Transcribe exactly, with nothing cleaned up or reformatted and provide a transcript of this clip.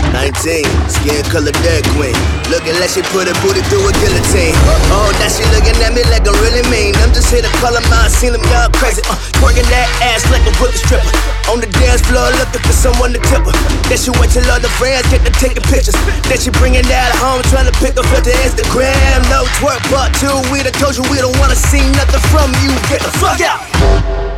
nineteen, skin color dead queen. Looking like she put her booty through a guillotine. Oh, now she looking at me like I really mean. I'm just here to call them out, seen them y'all crazy. Uh, twerking that ass like a bullet stripper. On the dance floor looking for someone to tip her. Then she wait till all the friends get to taking pictures. Then she bringing that home, trying to pick up for the Instagram. No twerk part two, we done told you we don't wanna see nothing from you. Get the fuck out!